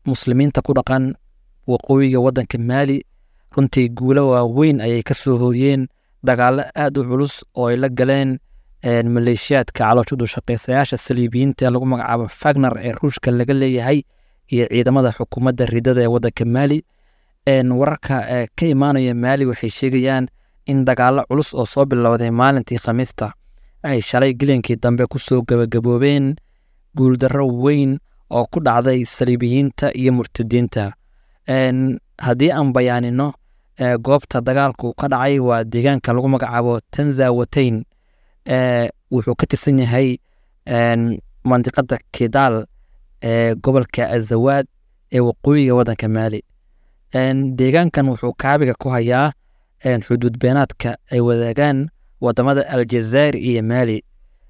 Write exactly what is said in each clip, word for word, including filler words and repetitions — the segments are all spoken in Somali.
muslimiinta ku dhaqan waqooyiga waddanka Maali runtii guulo waaweyn ayay ka soo hooyeen dagaallo aad u culus oo ay la galeen maleeshiyaadka calooshoodu shaqaysayaasha saliibiyiinta lagu magacaabo Wagner ee Ruushka laga leeyahay iyo ciidamada xukuumadda ridada ee waddanka Maali. wararka ka imaanaya Maali waxay sheegayaan in dagaallo culus oo soo bilowday maalintii Khamiista ay shalay gelinkii dambe ku soo gabagaboobeen guuldarro weyn oo ku dhacday saliibiyiinta iyo murtadiinta. haddii aan bayaanino goobta dagaalku ka dhacay waa deegaanka lagu magacaabo Tanzawatayn, wuxuu ka tirsan yahay mandiqada Kidal ee gobolka Azawaad ee waqooyiga waddanka Maali. deegaankan wuxuu kaabiga ku hayaa xuduud beenaadka ay wadaagaan wadamada Aljazair iyo Maali.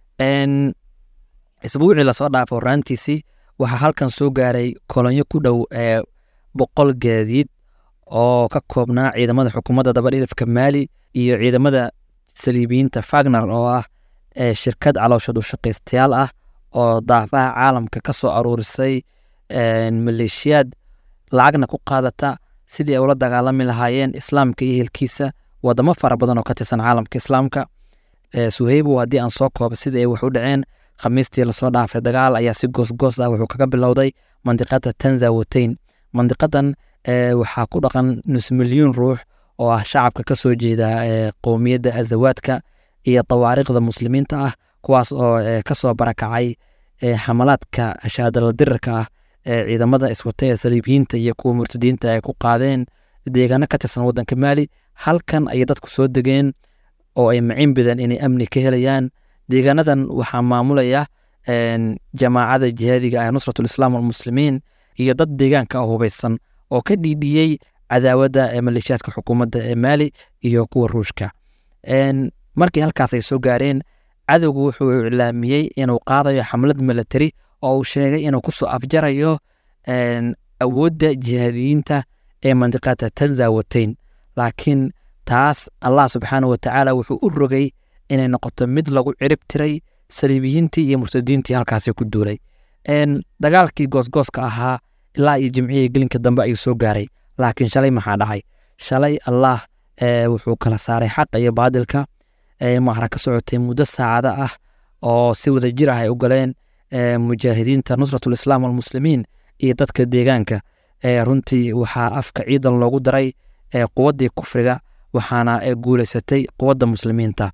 isbuucii lasoo dhaafay horaantiisii waxaa halkan soo gaaray kolonyo ku dhow boqol gaadiid oo ka koobnaa ciidamada xukuumadda dabadhilifka Maali iyo ciidamada saliibiyiinta Wagner oo ah shirkad calooshoodu shaqaystayaal ah oo daafaha caalamka ka soo aruurisay maleeshiyaad lacagna ku qaadata sidii ay ula dagaalami lahaayeen islaamka iyo hilkiisa wadamo fara badan oo ka tirsan caalamka islaamka. Suhaybo haddii aan soo koobo sidii ay wax u dhaceen, Khamiistii lasoo dhaafay dagaal ayaa si goosgoos ah wuxuu kaga bilowday mandiqada Tanzawatayn. mandiqadan waxaa ku dhaqan nus milyuun ruux oo ah shacabka ka soo jeeda qowmiyadda Azawaadka iyo tawaariikhda muslimiinta ah, kuwaas oo ka soo barakacay xamalaadka shahaadaladirirka ah ee ciidamada iswata ee saliibiyiinta iyo kuwa murtadiinta ay ku qaadeen deegaano ka tirsan waddanka Maali. halkan ayay dadku soo degeen oo ay macin bideen inay amni ka helayaan. deegaanadan waxaa maamulaya jamaacada jihaadiga ah Nusratul Islaam walmuslimiin iyo dad deegaanka ah hubeysan oo ka dhiidhiyey cadaawadda ee maleeshiyaadka xukuumadda ee Maali iyo kuwa Ruushka. markii halkaas ay soo gaareen, cadowgu wuxuu iclaamiyey inuu qaadayo xamlad military oo uu sheegay inuu ku soo afjarayo awoodda jihaadiyiinta ee mandiqada Tanzawatayn. laakiin taas Allah subxaanahu wa tacaala wuxuu u rogay inay noqoto mid lagu cirib tiray saliibiyiintii iyo murtadiintii halkaasi ku duulay. dagaalkii goosgooska ahaa ilaa iyo jimcihii gelinka dambe ayuu soo gaaray. laakiin shalay maxaa dhacay? shalay Allah wuxuu kala saaray xaqa iyo baadilka. macra ka socotay muddo saacada ah oo si wada jir ah ay u galeen mujaahidiinta Nusratul Islaam walmuslimiin iyo dadka deegaanka. runtii waxaa afka ciidan loogu daray quwaddii kufriga, waxaana guulaysatay quwadda muslimiinta.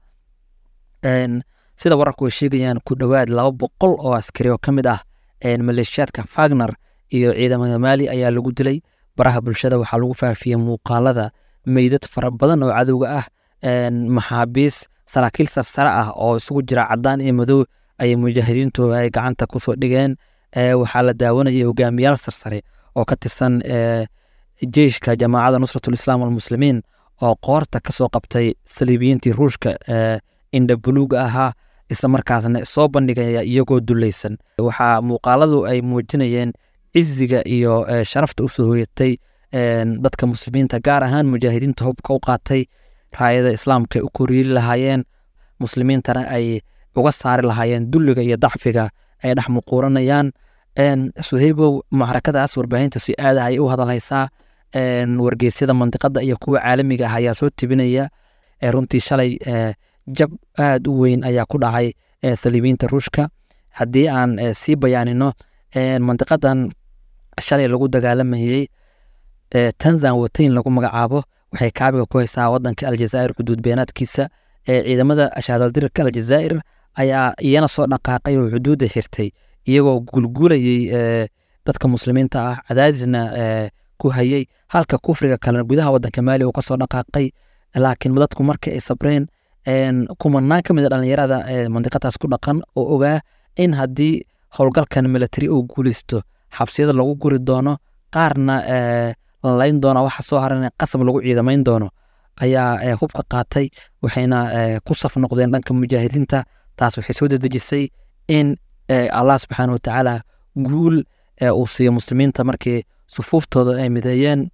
sida wararku ay sheegayaan, ku dhowaad laba boqol oo askari oo ka mid ah maleeshiyaadka Wagner iyo ciidamada Maali ayaa lagu dilay. baraha bulshada waxaa lagu faafiyey muuqaalada meydad fara badan oo cadowga ah, maxaabiis saraakiil sarsare ah oo isugu jira cadaan iyo madow ayay mujaahidiintu ay gacanta ku soo dhigeen. waxaa la daawanayay hogaamiyaal sarsare oo ka tirsan jeyshka jamaacada Nusratul Islaam walmuslimiin oo qoorta ka soo qabtay saliibiyiintii Ruushka indha buluuga ahaa, isla markaasna soo bandhigaya iyagoo dulaysan. waxaa muuqaaladu ay muujinayeen ciziga iyo sharafta u soo hooyatay dadka muslimiinta, gaar ahaan mujaahidiinta hubka u qaatay raayada islaamka ay u koriiri lahaayeen, muslimiintana ay uga saari lahaayeen dulliga iyo dacfiga ay dhex muquuranayaan. Suhaybow, macrakadaas warbaahinta si aad ah ay u hadalhaysaa. wargeysyada mandiqada iyo kuwa caalamiga ah ayaa soo tibinaya. runtii shalay jab aad u weyn ayaa ku dhacay saliibiyiinta Ruushka. haddii aan sii bayaanino, mandiqadan shalay lagu dagaalamayey Tanzawatayn lagu magacaabo waxay kaabiga ku haysaa waddanka Aljazair xuduud beenaadkiisa. ciidamada shahaadaladirirka Aljazair ayaa iyana soo dhaqaaqay oo xuduudda xirtay iyagoo gulgulayay dadka muslimiinta ah, cadaadisna ku hayay, halka kufriga kalena gudaha waddanka Maali uu ka soo dhaqaaqay. laakiin dadku markii ay sabreen, kumanaan ka mid a dhallinyarada mandiqadaas ku dhaqan oo ogaa in haddii howlgalkan military uu guulaysto xabsiyada lagu guri doono, qaarna la layn doono, waxa soo haran qasab lagu ciidamayn doono, ayaa hubka qaatay. waxayna ku saf noqdeen dhanka mujaahidiinta. taas waxay soo dedejisay in Allah subxaanahu wa tacaala guul uu siiyo muslimiinta markii sufuuftooda ay mideeyeen.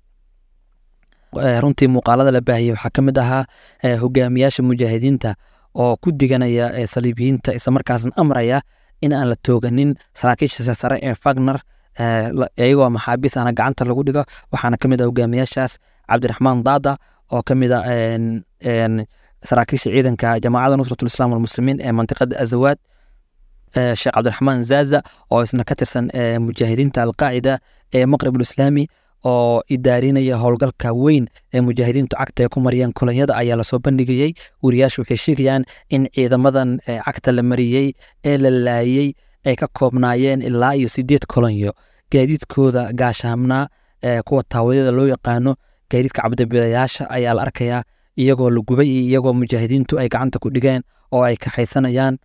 runtii muuqaalada la baahiyey waxaa ka mid ahaa hogaamiyaasha mujaahidiinta oo ku diganaya saliibiyiinta, isla markaasna amraya in aan la tooganin saraakiisha sare ee Wagner iyagoo maxaabiis ana gacanta lagu dhigo. waxaana ka mid ah hogaamiyaashaas cabdiraxmaan daada oo ka mid ah saraakiisha ciidanka jamaacada nusratul islaam walmuslimiin ee mantiqada azawaad, sheekh cabdiraxmaan zaza oo isna ka tirsan mujaahidiinta alqaacida ee maqrib ulislaami oo idaarinaya howlgalka weyn ee mujaahidiintu cagta ay ku mariyeen kolonyada ayaa lasoo bandhigayey. wariyaashu waxay sheegayaan in ciidamadan cagta la mariyey ee la laayey ay ka koobnaayeen ilaa iyo sideed kolonyo. gaadiidkooda gaashaamnaa kuwa taawadyada loo yaqaano gaadiidka cabdibilayaasha ayaa la arkayaa iyagoo la gubay iyo iyagoo mujaahidiintu ay gacanta ku dhigeen oo ay kaxaysanayaan.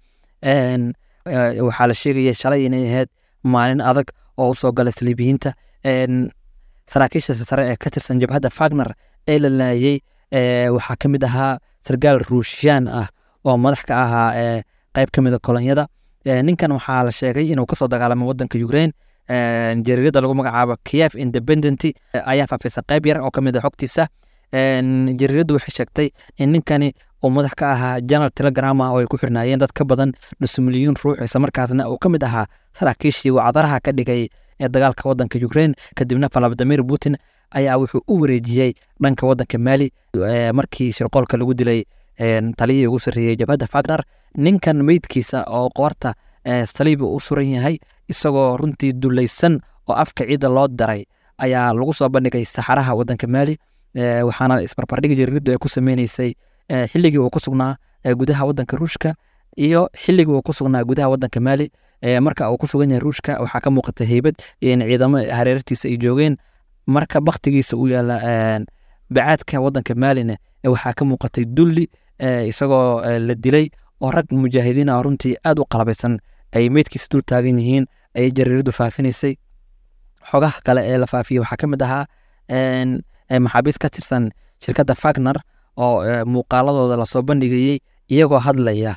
waxaa la sheegaya shalay inay ahayd maalin adag oo usoo gala saliibiyiinta. saraakiisha sare ee ka tirsan jabhadda Wagner ee la laayey waxaa ka mid ahaa sargaal ruushiyaan ah oo madax ka ahaa qayb ka mid a kolonyada. ninkan waxaa la sheegay inuu kasoo dagaalamay wadanka Ukraine. jariirada lagu magacaabo Kiev Independent ayaa faafisay qayb yar oo ka mid ah xogtiisa. jariiradu waxay sheegtay in ninkani uu madax ka ahaa General Telegram ah oo ay ku xirnaayeen dad ka badan nus milyuun ruux, isla markaasna uu ka mid ahaa saraakiishii wacdaraha ka dhigay ee dagaalka wadanka Ukraine. kadibna Vladimir Putin ayaa wuxuu u wareejiyey dhanka wadanka Mali markii shirqoolka lagu dilay taliyihii ugu sarreeyey jabhadda Wagner. ninkan meydkiisa oo qoorta saliibi u suran yahay isagoo runtii dulaysan oo afka ciida loo daray ayaa lagu soo bandhigay saxaraha wadanka Mali. waxaana isbarbardhig jariiradu ay ku sameynaysay xilligii uu ku sugnaa gudaha wadanka Ruushka iyo xilligii uu ku sugnaa gudaha wadanka Mali. marka uu ku sugan yahay Ruushka waxaa ka muuqata heybad iyo in ciidamo hareertiisa ay joogeen. marka baktigiisa uu yaala bacaadka wadanka Malina waxaa ka muuqatay dulli isagoo la dilay oo rag mujaahidiin ah runtii aad u qalabaysan ay meydkiisa dul taagan yihiin ayay jariiradu faafinaysay. xogaha kale ee la faafiyey waxaa ka mid ahaa maxaabiis ka tirsan shirkadda Wagner oo muuqaaladooda lasoo bandhigayey iyagoo hadlaya.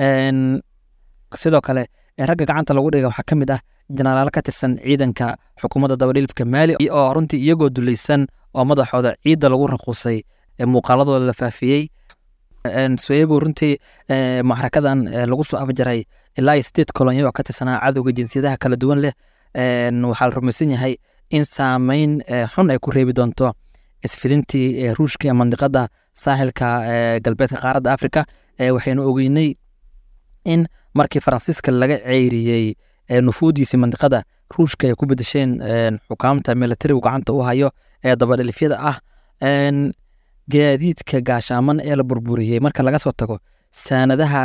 sidoo kale ragga gacanta lagu dhigay waxaa ka mid ah jenaraalo ka tirsan ciidanka xukuumadda dabadhilifka Mali oo runtii iyagoo dulaysan oo madaxooda ciidda lagu raquusay muuqaaladooda la faafiyey. soebo runtii maxrakadan lagu soo afjaray ilaa iyo sideed kolonyo oo ka tirsanaa cadowga jinsiyadaha kala duwan leh. waxaa la rumaysan yahay in saameyn xun ay ku reebi doonto isfilintii ruushka ee mandiqada saaxilka galbeedka qaaradda Afrika. waxaynu ogeynay in markii Faransiiska laga ceyriyey nufuudiisii mandiqada ruushka ay ku bedesheen xukaamta militariga gacanta u hayo ee dabadhilifyada ah. gaadiidka gaashaaman ee la burburiyey marka laga soo tago saanadaha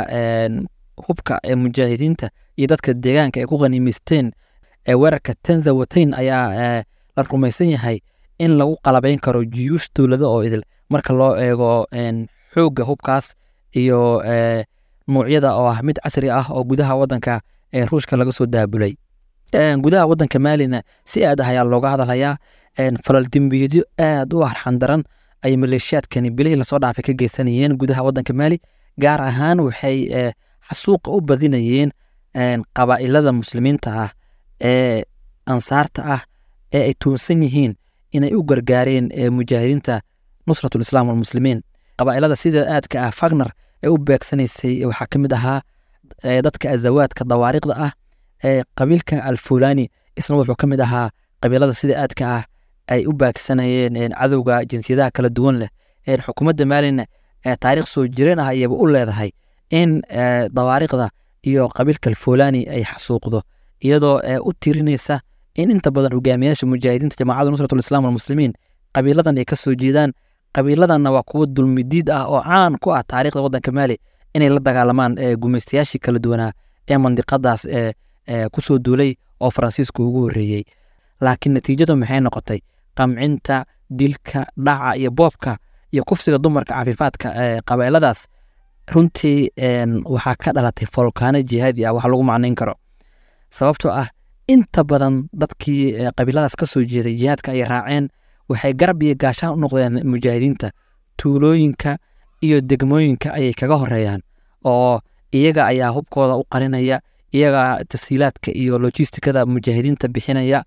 hubka ee mujaahidiinta iyo dadka deegaanka ay ku qaniimaysteen ee weerarka Tanzawatayn ayaa la rumaysan yahay in lagu qalabayn karo jiyuush dowlado oo idil marka loo eego xoogga hubkaas iyo noocyada oo ah mid casri ah oo gudaha wadanka ee Ruushka laga soo daabulay. gudaha wadanka Malina si aad ah ayaa looga hadlayaa falal dambiyadyo aad u arxan daran ay maleeshiyaadkani bilihii lasoo dhaafay ka geysanayeen gudaha wadanka Mali. gaar ahaan waxay xasuuqa u badinayeen qabaa'ilada muslimiinta ah ee ansaarta ah ee ay tuunsan yihiin inay u gargaareen mujaahidiinta nusratul islaam walmuslimiin. qabaa'ilada sida aadka ah Wagner ee u beegsanaysay waxaa ka mid ahaa dadka azawaadka dawaariiqda ah. qabiilka alfulani isna wuxuu ka mid ahaa qabiilada sida aadka ah ay u beegsanayeen cadowga jinsiyadaha kala duwan leh. xukuumadda Malina taariikh soo jireen ah ayaba u leedahay in dawaariiqda iyo qabiilka alfulani ay xasuuqdo iyadoo u tirinaysa in inta badan hogaamiyaasha mujaahidiinta jamaacada nusratul islaam walmuslimiin qabiiladan ay ka soo jeedaan. qabiiladanna waa kuwo dulmidiid ah oo caan ku ah taariikhda wadanka Mali inay la dagaalamaan gumaystayaashii kala duwanaa ee mandiqadaas ku soo duulay oo Faransiisku ugu horreeyey. laakiin natiijadu maxay noqotay? qamcinta, dilka, dhaca iyo boobka iyo kufsiga dumarka cafifaadka qabiiladaas runtii waxaa ka dhalatay volkaano jihaadi ah wax lagu macnayn karo. sababtoo ah inta badan dadkii qabiiladaas ka soo jeeday jihaadka ay raaceen waxay garab iyo gaashaan u noqdeen mujaahidiinta. tuulooyinka iyo degmooyinka ayay kaga horeeyaan oo iyaga ayaa hubkooda u qarinaya, iyaga tasiilaadka iyo logistikada mujaahidiinta bixinaya.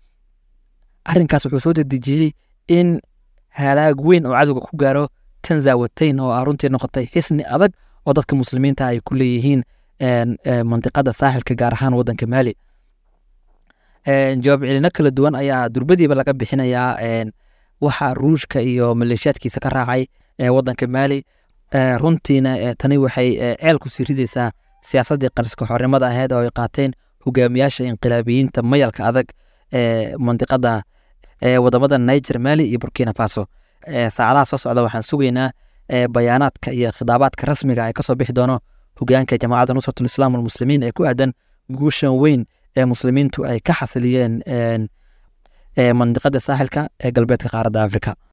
arrinkaas wuxuu soo dedejiyey in halaag weyn oo cadowga ku gaaro Tanzawatayn oo ah runtii noqotay xisni adag oo dadka muslimiinta ay ku leeyihiin mantiqada saaxilka gaar ahaan wadanka Mali. jawaab celino kala duwan ayaa durbadiiba laga bixinayaa waxa ruushka iyo maleeshiyaadkiisa ka raacay wadanka maali runtiina tani waxay ceel ku sii ridaysaa siyaasaddii qariska xornimada ahayd oo ay qaateen hogaamiyaasha inqilaabiyiinta mayalka adag ee mandiqada wadamada Niger, Mali iyo Burkina Faso. saacadaha soo socda waxaan sugaynaa bayaanaadka iyo khidaabaadka rasmiga ay kasoo bixi doono hogaanka Jamaacadda Nusratul Islaam wal Muslimiin ee ku aadan guushan weyn ee muslimiintu ay ka xasiliyeen mandiqada saaxilka ee galbeedka qaaradda Afrika.